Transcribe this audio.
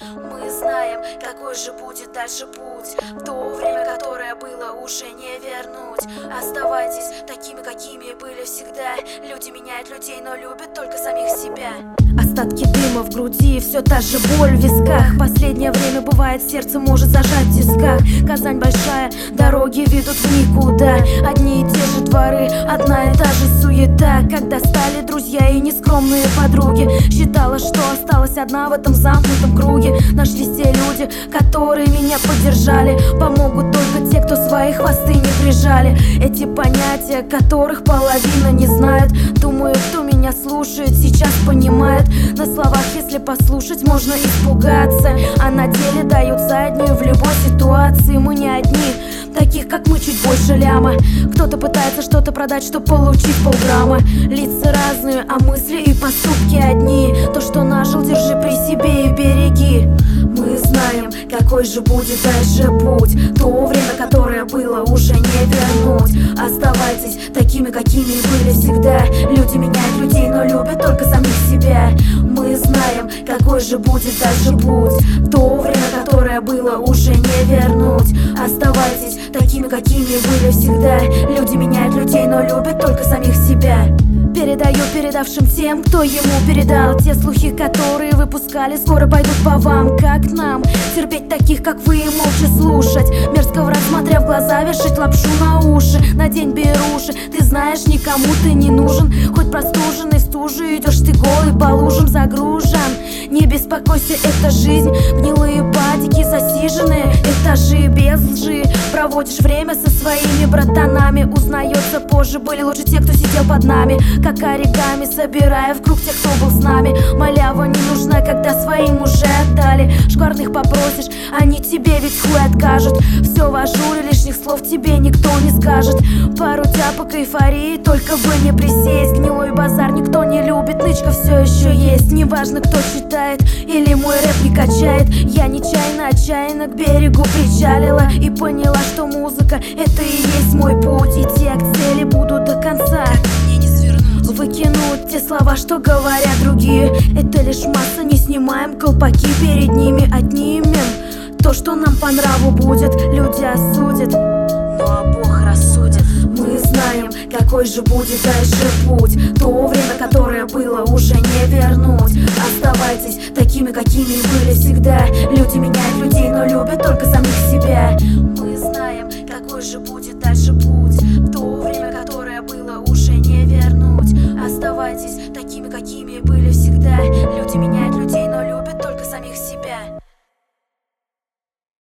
Мы знаем, какой же будет дальше путь. То время, которое было, уже не вернуть. Оставайтесь такими, какими были всегда. Люди меняют людей, но любят только самих себя. Остатки дыма в груди, все та же боль в висках. Последнее время бывает, сердце может зажать в тисках. Казань большая, дороги ведут в никуда. Одни и те же дворы, одна и та же суета. Когда стали друзья и нескромные подруги, считала, что осталась одна в этом замкнутом круге. Нашлись те люди, которые меня поддержали. Помогут только те, кто свои хвосты не прижали. Эти понятия, которых половина не знает. Думаю, кто меня слушает, сейчас понимает. На словах, если послушать, можно испугаться, а на деле дают заднюю в любой ситуации. Мы не одни, таких как мы чуть больше ляма. Кто-то пытается что-то продать, чтобы получить полграмма. Лица разные, а мысли и поступки одни. То, что нажил, держи при себе и береги. Мы знаем, какой же будет дальше путь. То время, которое было, уже не вернуть. Оставайтесь такими, какими были всегда. Люди меняют людей, но любят только самих себя. Мы знаем, какой же будет дальше путь. То время, которое было, уже не вернуть. Оставайтесь такими, какими были всегда. Люди меняют людей, но любят только самих себя. Передаю передавшим тем, кто ему передал. Те слухи, которые выпускали, скоро пойдут по вам, как нам. Терпеть таких, как вы, и молча слушать. Мерзко врать, смотря в глаза, вешать лапшу на уши. Надень беруши, ты знаешь, никому ты не нужен. Хоть простуженный в стужу, идешь ты голый по лужам загружен. Не беспокойся, это жизнь. Гнилые падики, засиженные этажи без лжи. Проводишь время со своими братанами. Узнается позже, были лучше те, кто сидел под нами. Как оригами, собирая в круг тех, кто был с нами. Малява не нужна, когда своим уже отдали. Шкварных попросишь, они тебе ведь хуй откажут. Все в ажуре, лишних слов тебе никто не скажет. Пару тяпок эйфории, только бы не присесть. Гнилой базар никто не любит, нычка все еще есть. Неважно, кто читает или мой рэп не качает. Я нечаянно, отчаянно к берегу причалила и поняла, что музыка — это и есть мой путь. Идти к цели буду до конца. Выкинуть те слова, что говорят другие. Это лишь масса, не снимаем колпаки перед ними. Отнимем то, что нам по нраву будет. Люди осудят, но Бог рассудит. Мы знаем, какой же будет дальше путь. То время, которое было, уже не вернуть. Оставайтесь такими, какими были всегда. Люди меняют людей, но любят только самих себя. Мы знаем, какой же будет дальше путь. То время, которое было, уже не вернуть. Оставайтесь такими, какими были всегда. Люди меняют